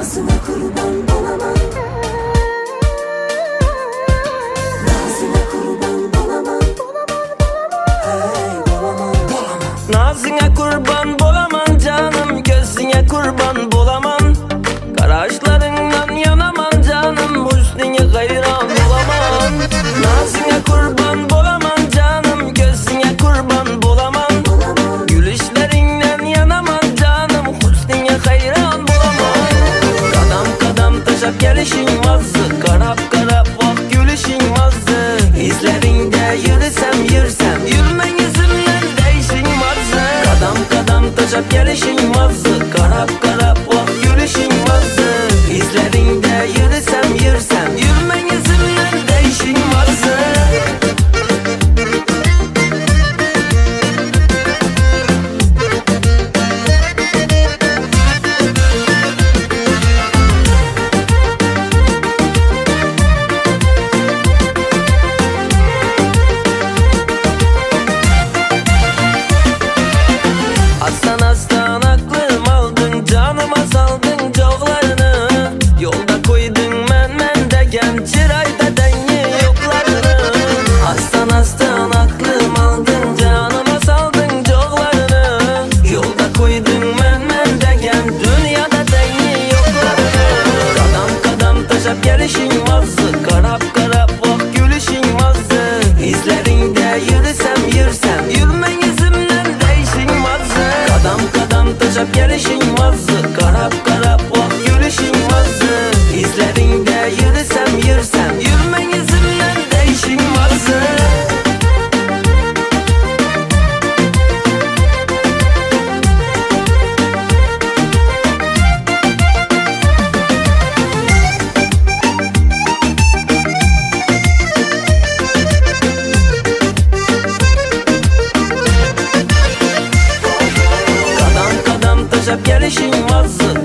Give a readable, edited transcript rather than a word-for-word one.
Nazına kurban olamam. Nazına kurban olamam. Hey olamam. Nazına kurban bolamam canım, gözüne kurban bolamam. Kaşlarından yanamam canım, hüsnüne hayran olamam. Nazına kurban bolamam canım, gözüne kurban bolamam. Gülüşlerinden yanamam canım, hüsnüne hayran bolamam. Kadam kadam taşak gelişin vazı, karap karap bak gülüşün vazı. İzlerinde yürüsem yürüsem, yürümen yüzümden değişin vazı. Kadam kadam taşak gelişin vazı, karap karap bak gülüşün vazı. İzlerinde yürüsem yürüsem, yürümen yüzümden değişin vazı. Aslan aslan aklım aldın, canıma saldın coglarını. Yolda koydun men degen, çırayda denyi yoklarını. Aslan aslan aklım aldın, canıma saldın coglarını. Yolda koydun men degen, dünyada denyi yoklarını. Kadam kadam taşap gelişin vazı, karap karap bak gülüşün vazı. İzlerinde yürüsem yürüsem, yürümen yüzümden değişin vazı. Kadam kadam taşap gelişin vazı, karap karap bak gülüşün vazı. İzlerinde yürüsem yürüsem, yürümen yüzümden değişin vazı. Kadam kadam taşap gelişin vazı,